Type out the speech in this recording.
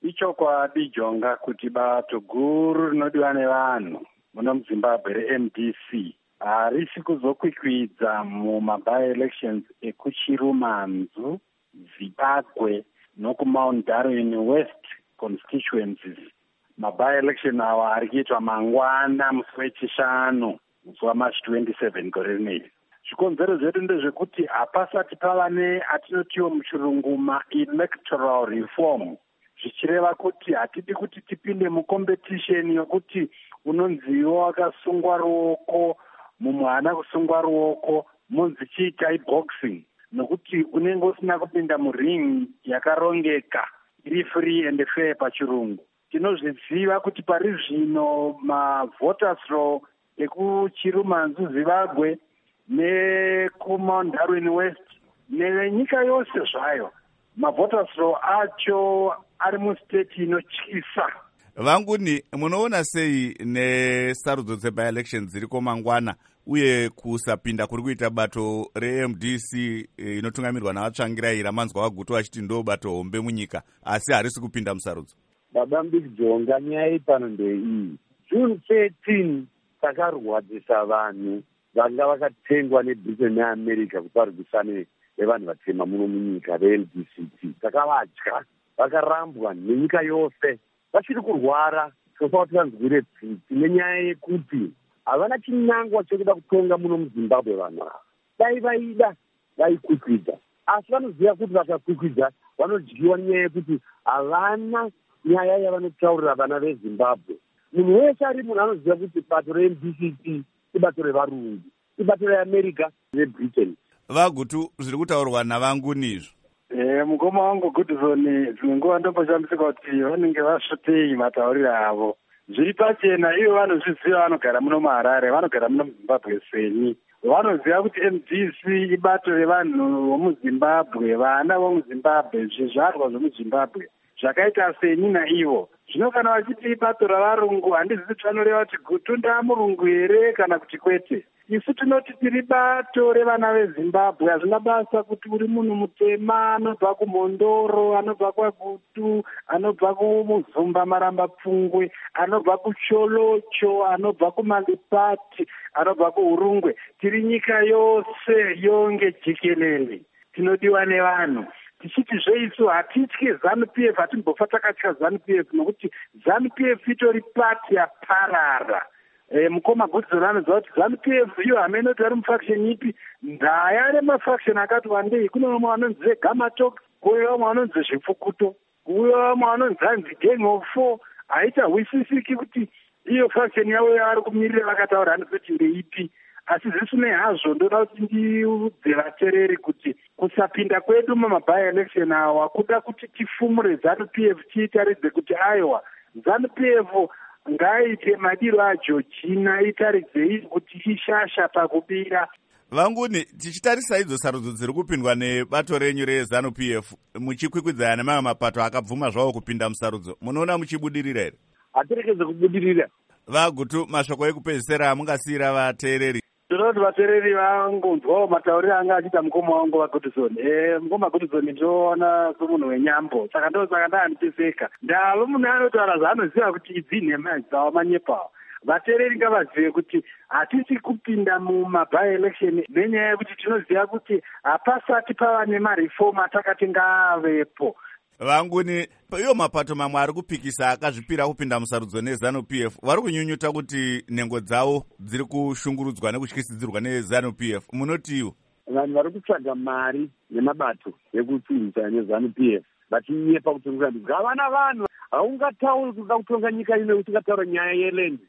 Ichokwadi Jonga kuti bato guru rinodiwa nevanhu muno muZimbabwe reMDC harisi kuzokwikwidza mumaby-elections ekuChirumanzu, Zimbabwe nokuMount Darwin West constituencies. Maby-election awa ari kuitwa mangwana musi wechishanu musi waMarch 27 gore rineri. Zvikonzero zvedu ndezvekuti hapasati pava neatinotiwo muchirungu ma-electoral reform, zvichireva kuti hatidi kuti tipinde mucompetition yokuti unonziwo wakasungwa ruoko mumwe haana kusungwa ruoko, munzi chiitai boxing, nokuti unenge usina kupinda muring yakarongeka iri free and fair pachirungu. Tinozviziva kuti pari zvino mavoters roll ekuChirumanzu, Zimbabwe nekuMount Darwin West nenyika yose zvayo, mavoters roll acho ari mustate inotyisa. Vanguni, munoona sei nesarudzo dzeby-elections dziriko mangwana uye kusapinda kuri kuita bato reMDC inotungamirwa navatsvangirai ramanzwa wagutu achiti ndo bato hombe munyika asi harisi kupinda musarudzo? Baba Mbiki Jonga, nyaya pano ndeiyi. June 13 takarwadzisa vanhu vanga vakatengwa neBritain neAmerica kuti varwisane nevanhu vatema muno munyika veMDCT. Takavadya, vakarambwa nenyika yose, vachiri kurwara tofa kuti vanzwire tsitsi nenyaya yekuti havana chinangwa chekuda kutonga muno muZimbabwe vanhu ava. Dai vaida vaikwikwidza, asi vanoziva kuti vakakwikwidza vanodyiwa nenyaya yekuti havana nyaya yavanotaurira vana veZimbabwe. Munhu wese ari munhu anoziva kuti bato reMDCT ibato revarungu, ibato reAmerica neBritain. Vagutu, zviri kutaurwa navanguni izvo? Mukoma wangu Goodson, dzimwe nguva ndomboshamisika kuti vanenge vasvotei matauriro avo. Zviri pachena, ivo vanozviziva, vanogara muno muHarare, vanogara muno muZimbabwe seni. Vanoziva kuti MDC ibato revanhu vomuZimbabwe, vana vomuZimbabwe, zvizvarwa zvomuZimbabwe zvakaita seni naivo. Zvino kana vachiti ibato ravarungu, handizivi kuti vanoreva kuti Gutu ndamurungu here kana kuti kwete. Isu tinoti tiri bato revana veZimbabwe. Hazvina basa kuti uri munhu mutema anobva kuMhondoro, anobva kwaGutu, anobva kuMuzumba Maramba Pfungwe, anobva kuCholocho, anobva kuMalipati, anobva kuHurungwe. Tiri nyika yose yonge jikelele, tinodiwa nevanhu. Tichiti zveisu hatitye ZANU-PF, hatimbofa takatya ZANU-PF nokuti ZANU-PF itori pati yaparara. Mukoma Goodson anoziva kuti ZANU-PF iyo hamene kuti vari mufaction ipi, ndaya remafaction akati wandei. Kune vamwe vanonzi veGamatok, kuuya vamwe vanonzi Zvipfukuto, kuuya vamwe vanonzi hanzi Gang of Four. Haitahwisisiki kuti iyo faction yavo yavari kumirira vakataura handizivi kuti ndeipi. Asi zvisinei hazvo, ndoda kuti ndiudze vateereri kuti kusapinda kwedu mumaby-election awa kuda kuti tifumure ZANU-PF tiitaridze kuti aiwa ZANU-PF ngaaite madiro aJochina, itaridzei kuti ishasha pakubira. Vanguni, tichitarisa idzo sarudzo dziri kupindwa nebato renyu reZANU-PF muchikwikwidzana nemamwe mapato akabvuma zvawo kupinda musarudzo, munoona muchibudirira here? Hatirekeze kubudirira. Vagutu, mashoko ekupedzisira amungasiyira vateereri? Ndinoti vateereri vangonzwawo matauriro anga achiita mukoma wangu vaGoodson. Mukoma Goodson ndinoona somunhu wenyambo, saka ndosaka ndaanipeseka. Ndava munhu anotaura zvaanoziva kuti idzi nhema dzawo manyepawo. Vateereri ngavazive kuti hatisi kupinda mumaby-election nenyaya yekuti tinoziva kuti hapasati pava nemareform atakati ngaavepo. Vanguni, iyo mapato mamwe ari kupikisa akazvipira kupinda musarudzo neZANU-PF vari kunyunyuta kuti nhengo dzavo dziri kushungurudzwa nekutyisidzirwa neZANU-PF. Munotiwo vanhu vari kutsvaga mari nemabato ekuchinjisa neZANU-PF vachinyepa kutongera ndudzi. Havana vanhu, haungatauri kuda kutonga nyika ino usingataura nyaya yeland.